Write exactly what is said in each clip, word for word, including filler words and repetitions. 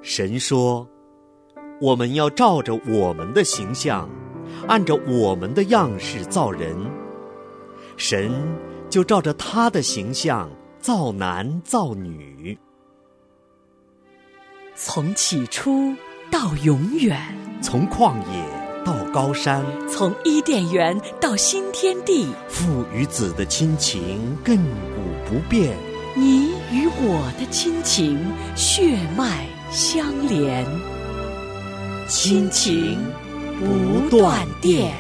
神说，我们要照着我们的形象，按照我们的样式造人。神就照着他的形象造男造女。 从起初到永远， 从旷野到高山， 从伊甸园到新天地， 父与子的亲情亘古不变， 你与我的亲情血脉相连，亲情不断电。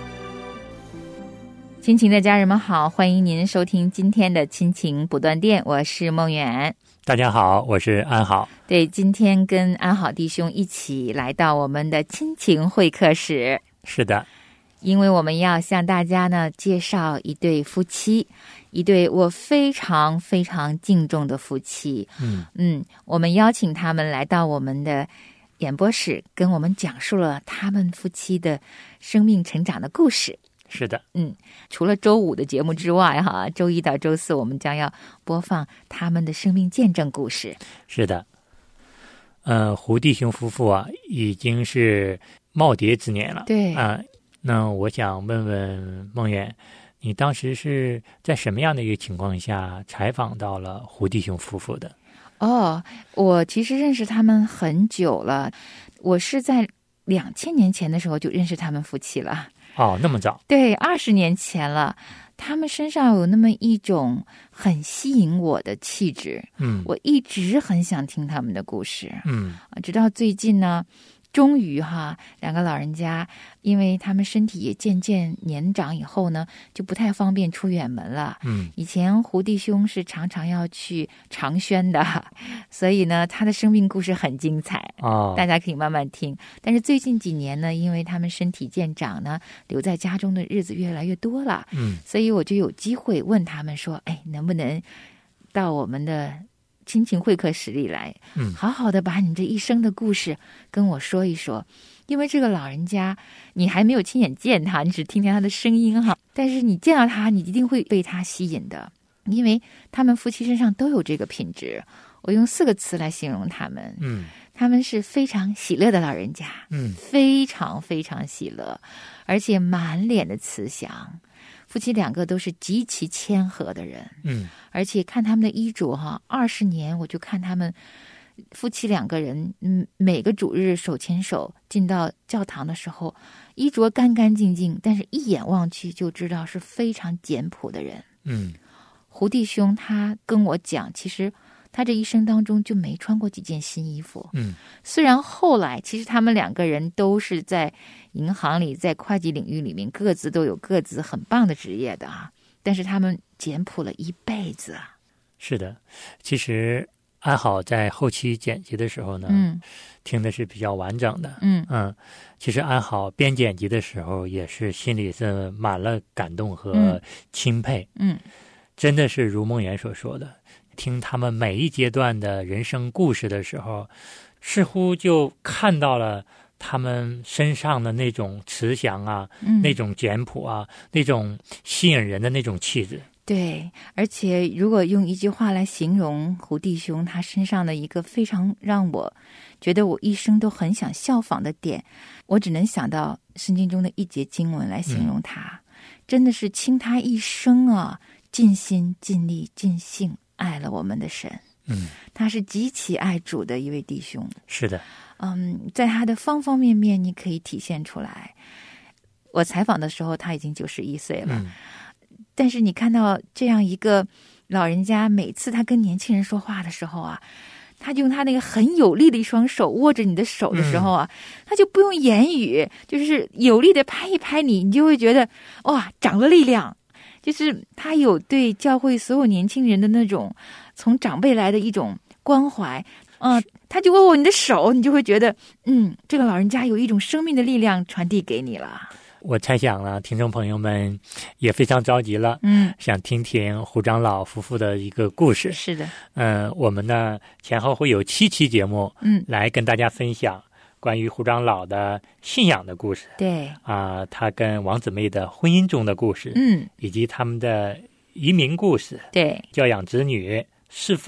亲情的家人们好，欢迎您收听今天的亲情不断电，我是梦远。 大家好，我是安好。 对，今天跟安好弟兄一起来到我们的亲情会客室。 是的， 因为我们要向大家呢介绍一对夫妻，一对我非常非常敬重的夫妻。 嗯嗯，我们邀请他们来到我们的演播室，跟我们讲述了他们夫妻的生命成长的故事。 是的， 嗯，除了周五的节目之外，哈，周一到周四我们将要播放他们的生命见证故事。 是的，呃，胡弟兄夫妇啊，已经是耄耋之年了。 对啊、呃，那我想问问梦远，你当时是在什么样的一个情况下采访到了胡弟兄夫妇的？ 哦，我其实认识他们很久了，我是在两千年前的时候就认识他们夫妻了。 哦，那么早？ 对，二十年前了。他们身上有那么一种很吸引我的气质， 嗯， 我一直很想听他们的故事， 嗯， 直到最近呢，终于哈，两个老人家，因为他们身体也渐渐年长以后呢，就不太方便出远门了。 嗯， 以前胡弟兄是常常要去长宣的，所以呢，他的生命故事很精彩哦， 大家可以慢慢听。但是最近几年呢，因为他们身体渐长呢，留在家中的日子越来越多了， 嗯， 所以我就有机会问他们说，哎，能不能到我们的亲情会客室里来， 嗯， 好好的把你这一生的故事跟我说一说。因为这个老人家你还没有亲眼见他，你只听见他的声音哈，但是你见到他，你一定会被他吸引的，因为他们夫妻身上都有这个品质。我用四个词来形容他们， 嗯， 他们是非常喜乐的老人家， 嗯， 非常非常喜乐，而且满脸的慈祥。夫妻两个都是极其谦和的人， 嗯， 而且看他们的衣着哈，二十年我就看他们夫妻两个人，嗯，每个主日手牵手进到教堂的时候，衣着干干净净，但是一眼望去就知道是非常简朴的人。 嗯， 胡弟兄他跟我讲，其实他这一生当中就没穿过几件新衣服。 嗯， 虽然后来其实他们两个人都是在银行里，在会计领域里面各自都有各自很棒的职业的啊，但是他们简朴了一辈子啊。 是的，其实安好在后期剪辑的时候呢， 嗯， 听的是比较完整的， 嗯嗯，其实安好编剪辑的时候也是心里是满了感动和钦佩， 嗯， 真的是如梦妍所说的，听他们每一阶段的人生故事的时候，似乎就看到了他们身上的那种慈祥啊， 嗯， 那种简朴啊，那种吸引人的那种气质。 对，而且如果用一句话来形容胡弟兄他身上的一个非常让我觉得我一生都很想效仿的点，我只能想到圣经中的一节经文来形容他，嗯，真的是倾他一生啊，尽心尽力尽性爱了我们的神。 嗯， 他是极其爱主的一位弟兄。 是的， 嗯，在他的方方面面你可以体现出来。我采访的时候他已经九十一岁了， 嗯， 但是你看到这样一个老人家，每次他跟年轻人说话的时候啊，他用他那个很有力的一双手握着你的手的时候啊，嗯，他就不用言语，就是有力的拍一拍你，你就会觉得哇，长了力量。就是他有对教会所有年轻人的那种从长辈来的一种关怀，嗯、呃，他就握握你的手，你就会觉得嗯，这个老人家有一种生命的力量传递给你了。 我猜想呢，听众朋友们也非常着急了， 嗯， 想听听胡长老夫妇的一个故事。 是的， 嗯、呃，我们呢前后会有七期节目， 嗯， 来跟大家分享关于胡长老的信仰的故事。 对啊、呃，他跟王姊妹的婚姻中的故事， 嗯， 以及他们的移民故事， 对， 教养子女、侍奉、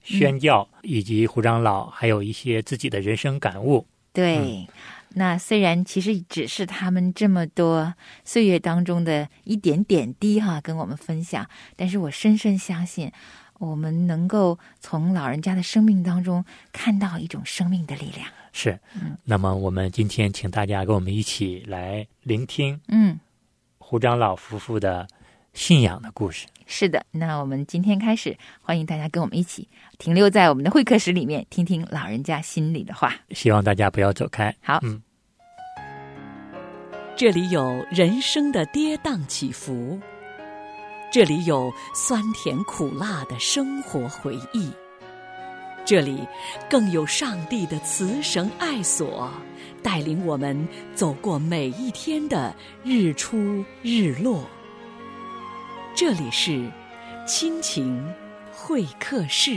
宣教，嗯、以及胡长老还有一些自己的人生感悟。 对。 嗯， 那虽然其实只是他们这么多岁月当中的一点点滴哈，跟我们分享，但是我深深相信，我们能够从老人家的生命当中看到一种生命的力量。 是，嗯，那么我们今天请大家跟我们一起来聆听，嗯，胡长老夫妇的信仰的故事。 是的，那我们今天开始，欢迎大家跟我们一起停留在我们的会客室里面，听听老人家心里的话。 希望大家不要走开。 好， 嗯， 这里有人生的跌宕起伏，这里有酸甜苦辣的生活回忆，这里更有上帝的慈绳爱索，带领我们走过每一天的日出日落。这里是亲情会客室。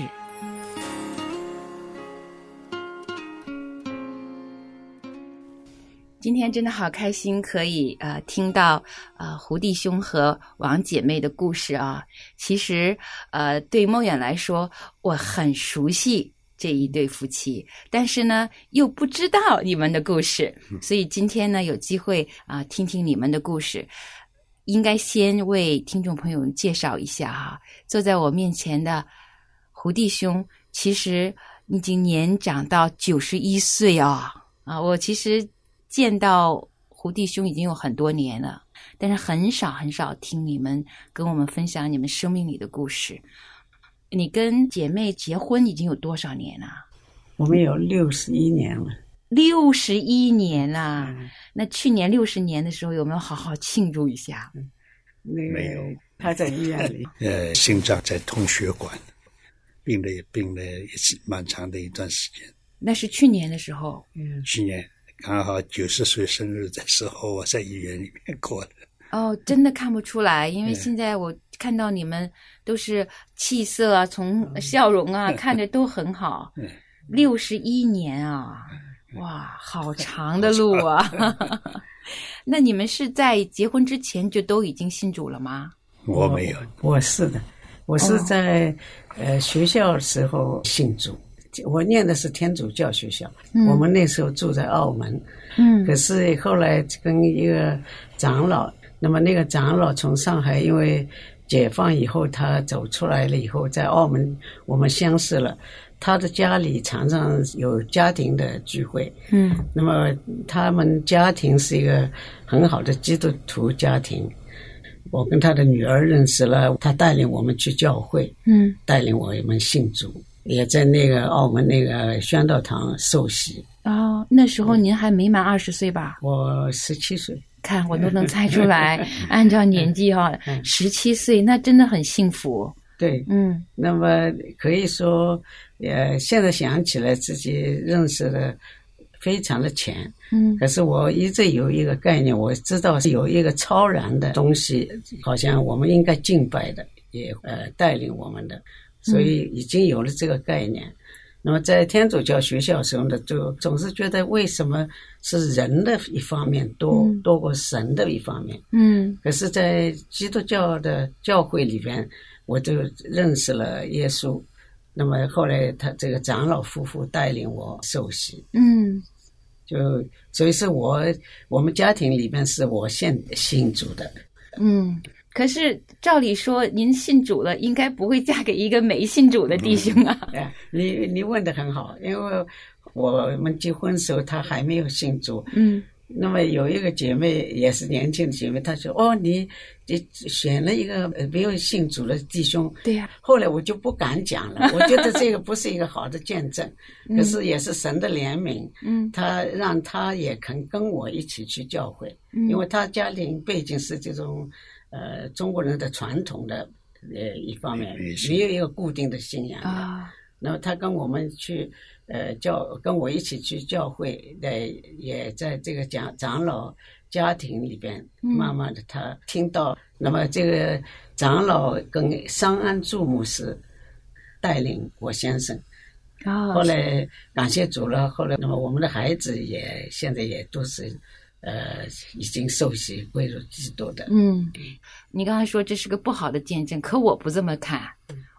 今天真的好开心，可以呃听到呃胡弟兄和王姐妹的故事啊。其实呃对梦远来说，我很熟悉这一对夫妻，但是呢又不知道你们的故事，所以今天呢有机会啊、呃、听听你们的故事。应该先为听众朋友介绍一下哈，坐在我面前的胡弟兄，其实已经年长到九十一岁啊啊！我其实见到胡弟兄已经有很多年了，但是很少很少听你们跟我们分享你们生命里的故事。你跟姐妹结婚已经有多少年了？ 我们有六十一年了。 六十一年啦、嗯！那去年六十年的时候，有没有好好庆祝一下？ 嗯、没有，他在医院里。 呃，心脏在通血管，病了也病了也是蛮长的一段时间。 那是去年的时候。 嗯， 去年刚好九十岁生日的时候，我在医院里面过的。 哦，真的看不出来，因为现在我看到你们都是气色啊，从笑容啊，看着都很好。六十一年啊！哇，好长的路啊！那你们是在结婚之前就都已经信主了吗？ 我没有， 我是的，我是在、哦、呃学校时候信主。我念的是天主教学校、嗯、我们那时候住在澳门，嗯，可是后来跟一个长老，那么那个长老从上海因为解放以后他走出来了以后，在澳门我们相识了。他的家里常常有家庭的聚会，嗯，那么他们家庭是一个很好的基督徒家庭。我跟他的女儿认识了，他带领我们去教会，嗯，带领我们信主，也在那个澳门那个宣道堂受洗。 哦，那时候您还没满二十岁吧？ 我十七岁。 看我都能猜出来，按照年纪哈、哦，十七岁那真的很幸福。 对，嗯，那么可以说，呃，现在想起来自己认识的非常的浅，嗯，可是我一直有一个概念，我知道是有一个超然的东西，好像我们应该敬拜的，也呃带领我们的，所以已经有了这个概念。嗯、那么在天主教学校时候呢，就总是觉得为什么是人的一方面多、嗯、多过神的一方面，嗯，可是在基督教的教会里边。我就认识了耶稣，那么后来他这个长老夫妇带领我受洗，嗯，就所以是我我们家庭里面是我先信主的， 嗯，可是照理说您信主了，应该不会嫁给一个没信主的弟兄啊。 嗯、你你问得很好，因为我们结婚的时候他还没有信主，嗯。那么有一个姐妹也是年轻的姐妹，她说：“哦，你你选了一个没有信主的弟兄。” 对呀、啊。 后来我就不敢讲了，我觉得这个不是一个好的见证，可是也是神的怜悯，嗯，他让他也肯跟我一起去教会，嗯、因为他家庭背景是这种呃中国人的传统的呃一方面，没有一个固定的信仰的。啊然后他跟我们去，呃，教跟我一起去教会，呃，也在这个长长老家庭里边，慢慢的他听到，嗯、那么这个长老跟商安柱牧师带领我先生，哦、后来感谢主了，后来那么我们的孩子也现在也都是，呃，已经受洗归入基督的。 嗯，你刚才说这是个不好的见证，可我不这么看。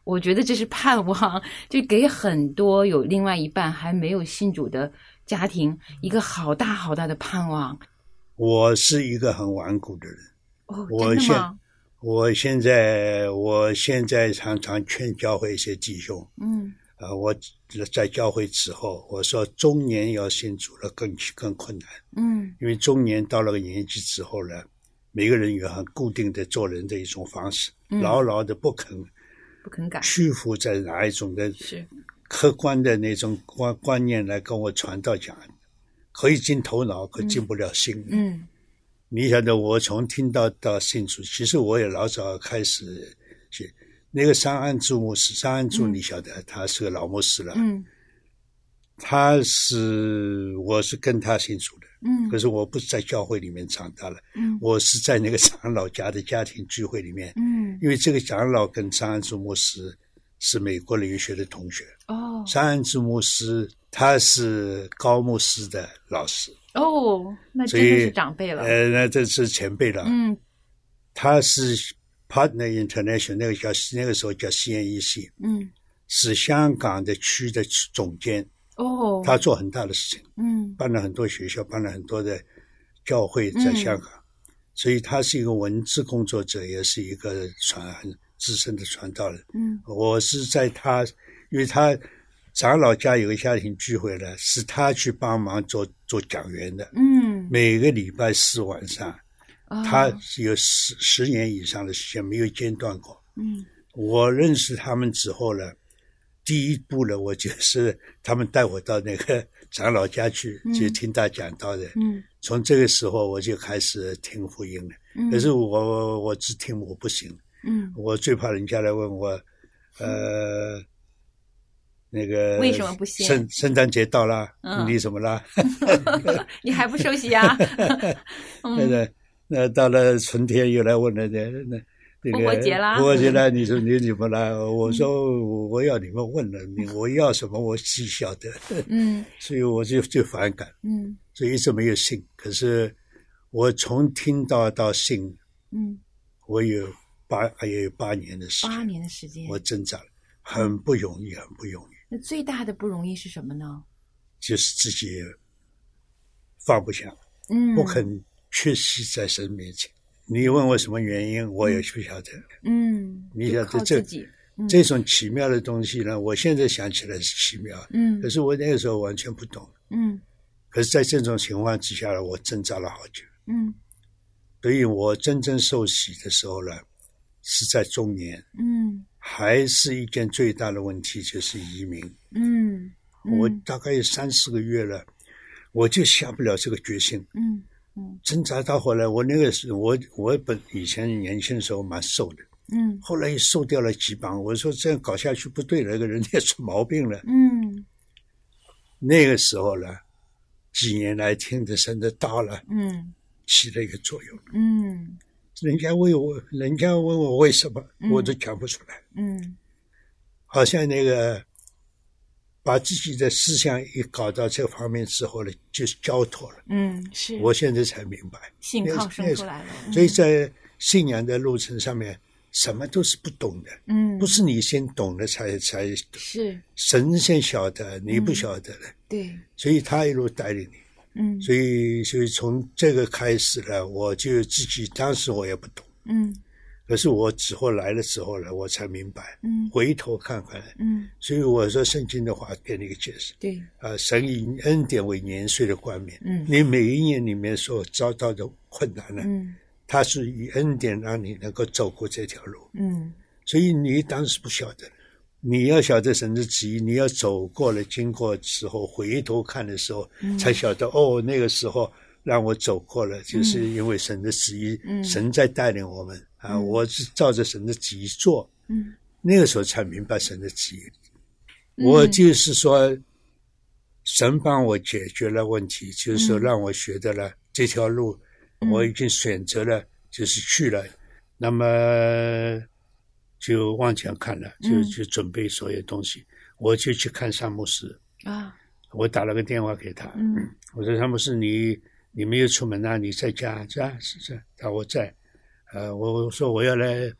我觉得这是盼望，就给很多有另外一半还没有信主的家庭一个好大好大的盼望。 我是一个很顽固的人。 哦， 我真的吗？ 我现在我现在常常劝教会一些弟兄， 嗯， 呃，我在教会之后，我说中年要信主了更更困难， 嗯， 因为中年到了个年纪之后呢，每个人有很固定的做人的一种方式， 嗯、 牢牢的不肯不肯改， 屈服在哪一种的是客观的那种观观念来跟我传道讲，可以进头脑，可进不了心。 嗯。嗯， 你晓得，我从听到到信主，其实我也老早开始去。那个商安柱牧师，商安柱你晓得，嗯、他是个老牧师了。嗯，他是我是跟他信主的。嗯，可是我不是在教会里面长大了。嗯，我是在那个长老家的家庭聚会里面。嗯，因为这个长老跟商安柱牧师是美国留学的同学。哦，商安柱牧师他是高牧师的老师。 哦，那真的是长辈了。 呃，那这是前辈了。嗯，他是 Partner International， 那个叫那个时候叫 C N E C。嗯，是香港的区的总监。哦，他做很大的事情。嗯，办了很多学校，办了很多的教会在香港。嗯，所以他是一个文字工作者，也是一个传很资深的传道人。嗯，我是在他，因为他长老家有个家庭聚会呢，是他去帮忙做做讲员的。嗯，每个礼拜四晚上，哦、他有十十年以上的时间没有间断过。嗯，我认识他们之后呢，第一步呢，我就是他们带我到那个长老家去，嗯、就听他讲道的。嗯，从这个时候我就开始听福音了。嗯，可是我我只听我不行。嗯，我最怕人家来问我，呃。那个为什么不信？ 圣圣诞节到了，嗯、你怎么了？ 你还不受洗啊？ 那个那到了春天又来问了，那那那个复活节啦， 复活节了，你说你怎么了？我说我要你们问了，你我要什么我自己晓得。嗯，所以我就就反感。嗯，所以一直没有信。可是我从听到到信，嗯，我有八也有八年的时间， 八年的时间， 我挣扎了，很不容易，很不容易。 那最大的不容易是什么呢？ 就是自己放不下，嗯，不肯缺席在神面前。你问我什么原因，我也不晓得。嗯，你晓得这、嗯、这种奇妙的东西呢？我现在想起来是奇妙，嗯，可是我那个时候完全不懂，嗯。可是在这种情况之下呢，我挣扎了好久，嗯。所以我真正受洗的时候呢，是在中年，嗯。还是一件最大的问题，就是移民。嗯，嗯我大概有三四个月了，我就下不了这个决心。嗯嗯，挣扎到后来，我那个是我我本以前年轻的时候蛮瘦的，嗯，后来也瘦掉了几磅。我说这样搞下去不对了，那个人也出毛病了。嗯，那个时候呢，几年来听着神的道了，嗯，起了一个作用。嗯。人家问我，人家问我为什么，嗯、我都讲不出来。嗯，好像那个把自己的思想一搞到这方面之后呢，就是交托了。嗯，是。我现在才明白， 信靠生出来了。 嗯、所以在信仰的路程上面，什么都是不懂的。嗯，不是你先懂了才才是神先晓得，你不晓得的。嗯、 对， 所以他一路带领你。嗯，所以所以从这个开始呢，我就自己当时我也不懂，嗯，可是我之后来的时候呢，我才明白，嗯，回头看看，嗯，所以我说圣经的话给你一个解释， 对， 啊、呃，神以恩典为年岁的冠冕，嗯，你每一年里面所遭到的困难呢，嗯，他是以恩典让你能够走过这条路，嗯，所以你当时不晓得。你要晓得神的旨意，你要走过了经过之后回头看的时候、嗯、才晓得哦，那个时候让我走过了，就是因为神的旨意、嗯、神在带领我们啊、嗯，我是照着神的旨意做、嗯、那个时候才明白神的旨意、嗯、我就是说神帮我解决了问题，就是说让我学得了这条路、嗯、我已经选择了就是去了，那么就往前看了，就就准备所有东西、嗯、我就去看沙牧师啊，我打了个电话给他，嗯，我说沙牧师，你你没有出门啊，你在家？是啊，是是，他我在，呃，我说我要来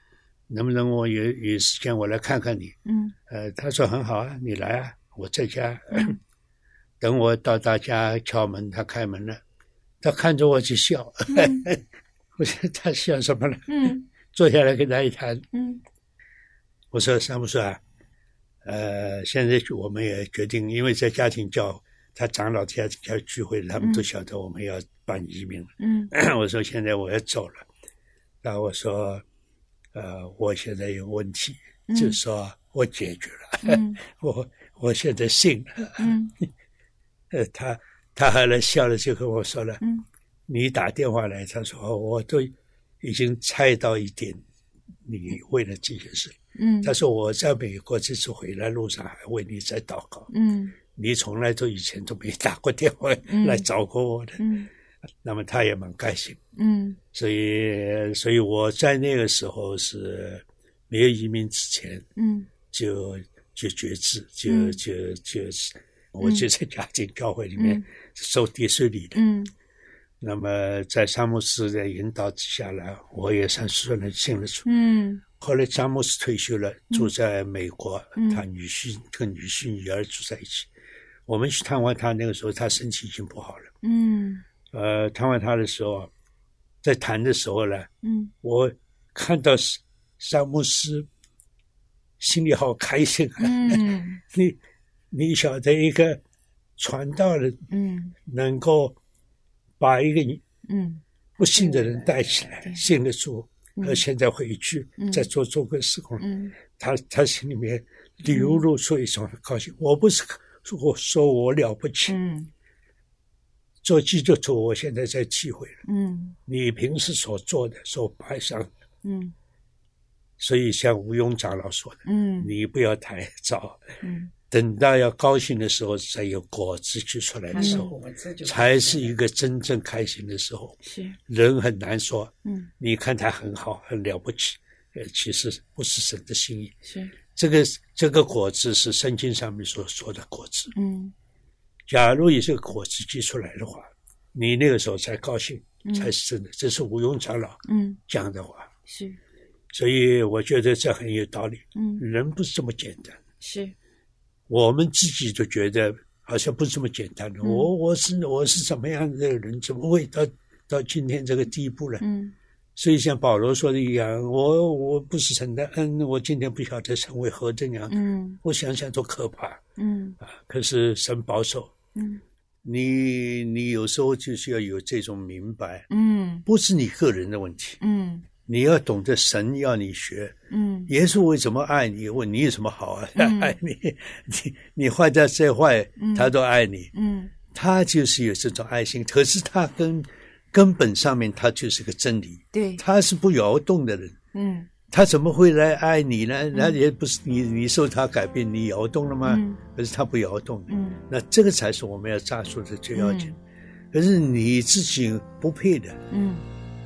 能不能我有有时间我来看看你？ 嗯， 呃，他说很好啊，你来啊，我在家。嗯、等我到他家敲门，他开门了，他看着我就笑。嗯、我说他笑什么了？嗯，坐下来跟他一谈。嗯，我说三木说啊，呃，现在我们也决定，因为在家庭教他长老家庭教聚会，他们都晓得我们要办移民了。嗯，我说现在我要走了，然后我说。呃，我现在有问题，嗯、就是说我解决了，嗯、我我现在信了。嗯，呃，他他还来笑了，就跟我说了，嗯、你打电话来，他说我都已经猜到一点，你为了这件事。嗯，他说我在美国这次回来路上还为你在祷告。嗯，你从来都以前都没打过电话来找过我的。嗯。嗯那么他也蛮开心，嗯，所以，所以我在那个时候是没有移民之前，嗯，就就决志，就、嗯、就就我就在家庭教会里面受地税里的，嗯，那么在詹姆斯的引导之下呢，我也算顺利信了主，嗯，后来詹姆斯退休了，住在美国，嗯、他女婿跟女婿女儿住在一起，我们去探望他，那个时候他身体已经不好了，嗯。呃，探望他的时候，在谈的时候呢，嗯，我看到山牧师心里好开心啊！嗯，你你晓得一个传道人，嗯，能够把一个嗯不信的人带起来，嗯、信得住，而、嗯、现在回去、嗯、再做做个事工，嗯，他他心里面流露出一种高兴。嗯、我不是我说我了不起，嗯。做基督徒，我现在在体会了。嗯，你平时所做的、所摆上的，嗯，所以像吴庸长老说的，嗯，你不要太早，嗯，等到要高兴的时候，才有果子就出来的时候，嗯、才是一个真正开心的时候。是人很难说，嗯，你看他很好，很了不起，呃，其实不是神的心意。是这个这个果子是圣经上面所说的果子，嗯。假如有这个果子结出来的话，你那个时候才高兴，嗯、才是真的。这是吴庸长老讲的话，嗯、是，所以我觉得这很有道理。嗯，人不是这么简单，是，我们自己都觉得好像不是这么简单的。嗯、我我是我是怎么样的人，怎么会到到今天这个地步呢？嗯，所以像保罗说的一样，我我不是神的恩，我今天不晓得神为何这样。嗯，我想想多可怕。嗯啊，可是神保守。嗯，你你有时候就是要有这种明白，嗯，不是你个人的问题，嗯，你要懂得神要你学，嗯，耶稣为什么爱你？问你有什么好啊？嗯、爱你，你你坏在再坏，他都爱你，嗯，他就是有这种爱心，可是他跟根本上面他就是个真理，对，他是不摇动的人，嗯。他怎么会来爱你呢？那也不是你，你受他改变，你摇动了吗？嗯、可是他不摇动的。嗯、那这个才是我们要抓住的最要紧。嗯、可是你自己不配的。嗯。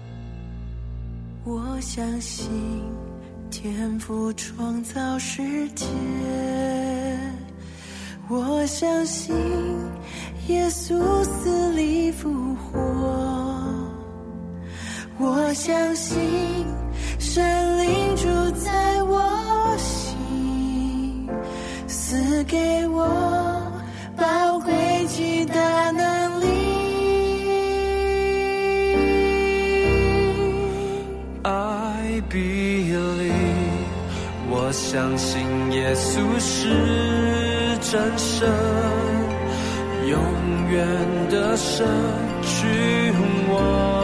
我相信天父创造世界，我相信耶稣死里复活，我相信。神灵住在我心，赐给我宝贵极大能力。I believe， 我相信耶稣是真神，永远的神君王。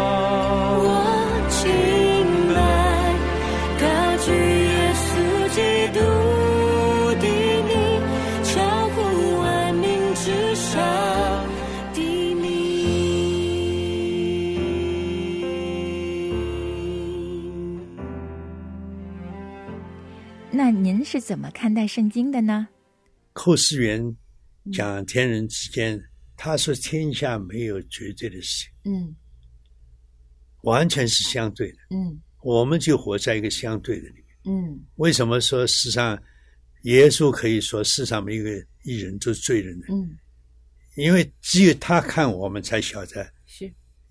那您是怎么看待圣经的呢？ 寇思源讲天人之间，嗯、他说天下没有绝对的事情，嗯，完全是相对的，嗯，我们就活在一个相对的里面，嗯，为什么说世上耶稣可以说世上没有一个义人都是罪人的，嗯，因为只有他看我们才晓得，是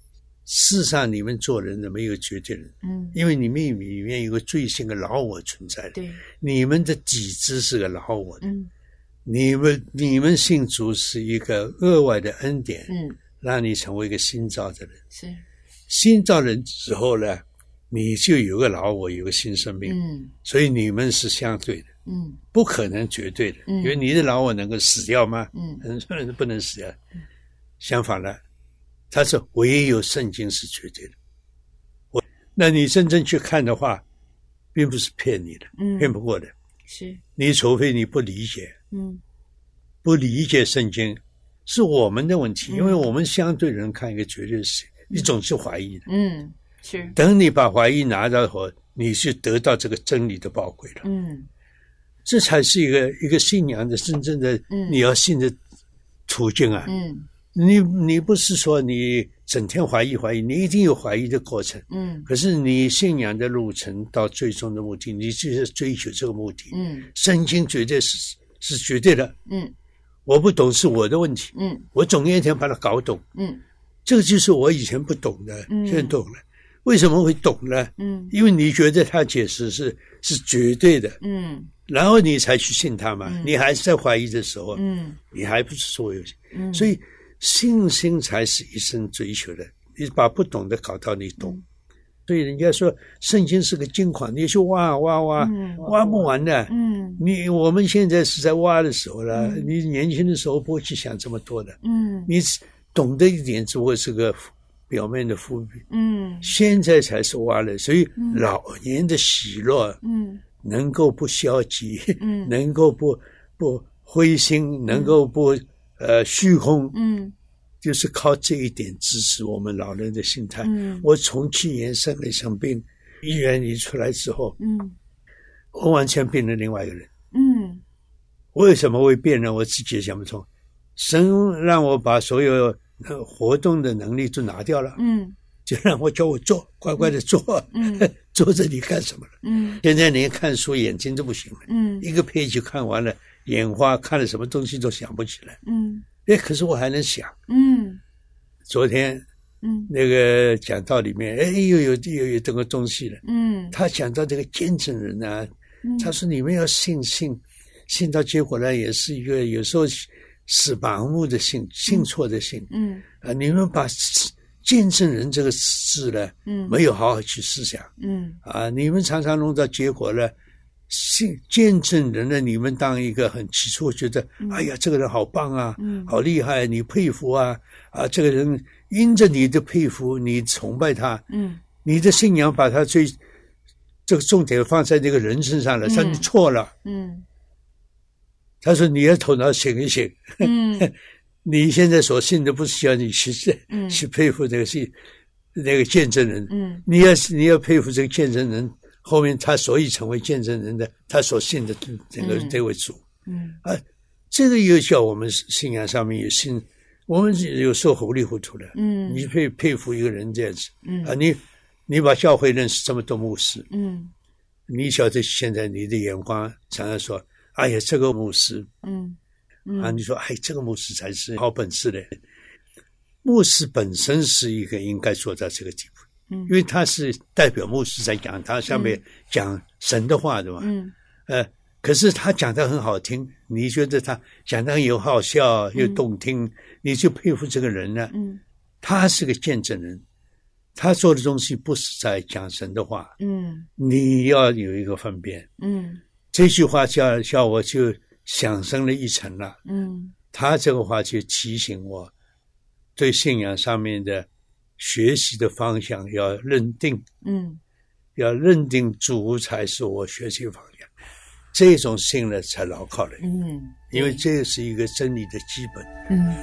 事实上你们做人的没有绝对人，嗯，因为你们里面有个罪性的老我存在的， 对， 你们的底质是个老我的， 嗯， 你们你们信主是一个额外的恩典， 嗯， 让你成为一个新造的人， 是新造人之后呢，你就有个老我，有个新生命，嗯，所以你们是相对的，嗯，不可能绝对的，嗯，因为你的老我能够死掉吗？嗯，很多人不能死掉，嗯，相反呢，他说唯有圣经是绝对的，我那你真正去看的话，并不是骗你的，嗯，骗不过的， 是你除非你不理解， 嗯， 不理解圣经是我们的问题，嗯，因为我们相对人看一个绝对事，嗯，你总是怀疑的， 嗯，是等你把怀疑拿到后，你是得到这个真理的宝贵了， 嗯， 这才是一个一个信仰的真正的，嗯，你要信的途径啊，嗯。你你不是说你整天怀疑怀疑，你一定有怀疑的过程，嗯，可是你信仰的路程到最终的目的，你就是追求这个目的，嗯，圣经绝对是是绝对的，嗯，我不懂是我的问题，嗯，我总有一天把它搞懂，嗯，这个就是我以前不懂的，嗯，现在懂了，为什么会懂呢？嗯，因为你觉得他解释是是绝对的，嗯，然后你才去信他嘛，嗯，你还是在怀疑的时候，嗯，你还不是所有，嗯，所以。信心才是一生追求的，你把不懂的搞到你懂，嗯，所以人家说圣经是个金矿，你去挖挖挖，嗯，挖不完的，嗯，你我们现在是在挖的时候了，嗯，你年轻的时候不会去想这么多的，嗯，你懂得一点只会是个表面的伏笔，嗯，现在才是挖的，所以老年的喜乐，嗯，能够不消极，嗯，能够不不灰心，能够不呃虚空，嗯，就是靠这一点支持我们老人的心态。嗯，我从去年生了一场病，医院里出来之后，嗯，我完全变成另外一个人。嗯，为什么会变呢？我自己也想不通。神让我把所有活动的能力都拿掉了，嗯，就让我叫我坐，乖乖的坐，嗯，坐这里干什么了？嗯，现在连看书眼睛都不行了，嗯，一个配就看完了。眼花看了什么东西都想不起来，嗯，哎，可是我还能想，嗯，昨天，嗯，那个讲道里面，哎，又有又有这个东西了，嗯，他讲到这个见证人啊，嗯，他说你们要信信，信到结果呢，也是一个有时候是盲目的信，信错的信，嗯，啊，你们把见证人这个字呢，嗯，没有好好去思想，嗯，啊，你们常常弄到结果呢。信见证人呢，你们当一个很起初觉得，嗯，哎呀，这个人好棒啊，嗯，好厉害，你佩服啊，啊，这个人因着你的佩服，你崇拜他，嗯，你的信仰把他最这个重点放在这个人身上了，他，嗯，你错了，嗯，他说你要头脑醒一醒，嗯，你现在所信的不是叫你去，嗯，去佩服这个信那个见证人，嗯，你要你要佩服这个见证人。后面他所以成为见证人的，他所信的这个，嗯，这位主，嗯啊，这个又叫我们信仰上面也信，我们有时候糊里糊涂的，嗯，你佩佩服一个人这样子，嗯啊，你你把教会认识这么多牧师，嗯，你晓得现在你的眼光常常说，哎呀，这个牧师，嗯，嗯啊，你说哎，这个牧师才是好本事的，牧师本身是一个应该做到这个地步。嗯，因为他是代表牧师在讲，他下面讲神的话的嘛，嗯，呃，可是他讲得很好听，你觉得他讲得又好笑又动听，嗯，你就佩服这个人呢，嗯，他是个见证人，他做的东西不是在讲神的话，嗯，你要有一个分辨，嗯，这句话叫叫我就想升了一层了，嗯，他这个话就提醒我对信仰上面的学习的方向要认定，嗯，要认定主才是我学习方向，这种信呢才牢靠的，嗯，因为这是一个真理的基本，嗯。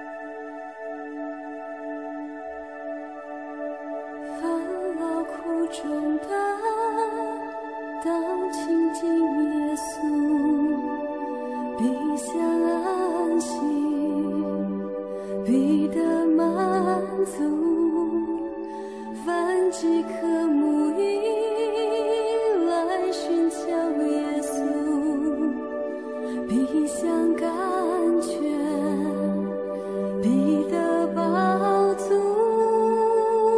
烦恼苦中担，当亲近耶稣，必享安息，必得满足。凡饥渴慕义来寻求耶稣，必享甘泉，必得饱足。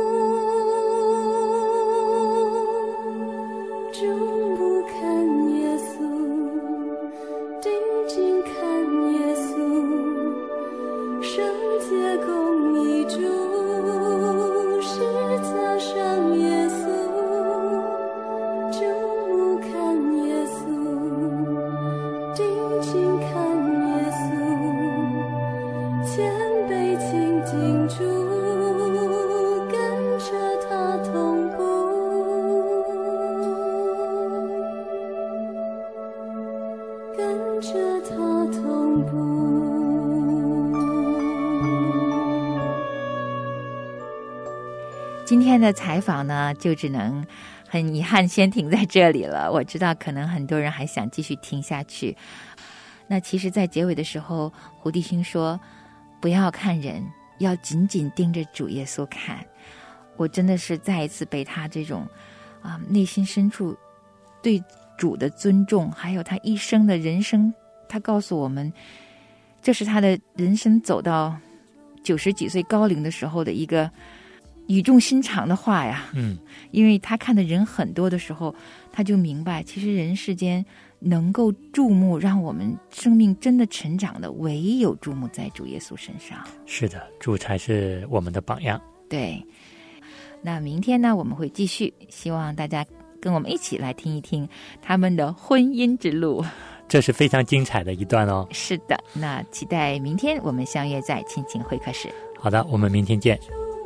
定睛看耶稣，谦卑倾听主，跟着他同步，跟着他同步。 今天的采访呢，就只能很遗憾先停在这里了。我知道可能很多人还想继续听下去。那其实在结尾的时候，胡弟兄说不要看人，要紧紧盯着主耶稣看。我真的是再一次被他这种啊内心深处对主的尊重，还有他一生的人生，他告诉我们这是他的人生走到九十几岁高龄的时候的一个语重心长的话呀。 嗯， 因为他看的人很多的时候，他就明白其实人世间能够注目让我们生命真的成长的，唯有注目在主耶稣身上。 是的，主才是我们的榜样。 对，那明天呢，我们会继续，希望大家跟我们一起来听一听他们的婚姻之路， 这是非常精彩的一段哦。 是的，那期待明天我们相约在亲情会客室。 好的，我们明天见。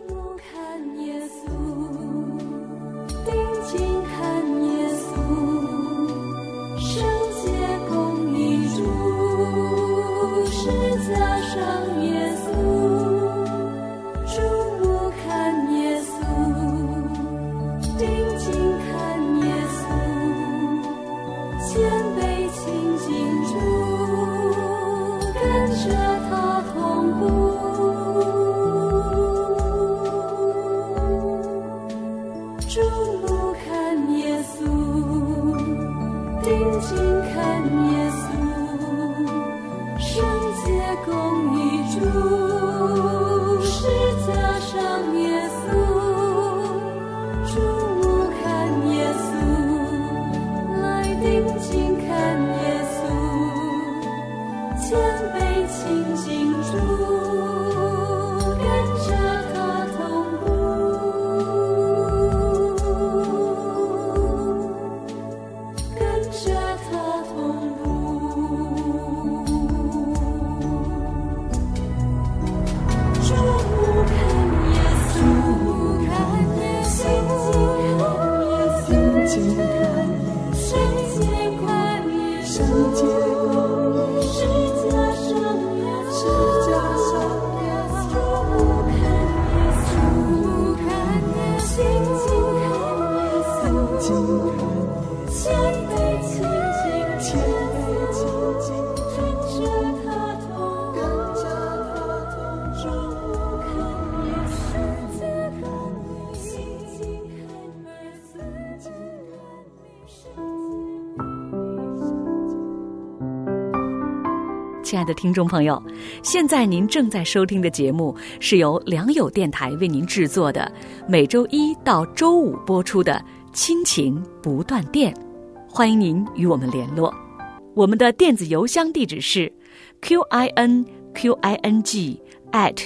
亲爱的听众朋友，现在您正在收听的节目是由良友电台为您制作的，每周一到周五播出的亲情不断电。欢迎您与我们联络，我们的电子邮箱地址是 q i n q i n g at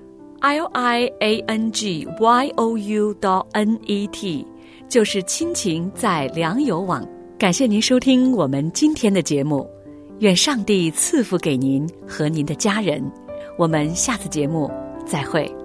l i a n g y o u dot n e t， 就是亲情在良友网。感谢您收听我们今天的节目，愿上帝赐福给您和您的家人。我们下次节目再会。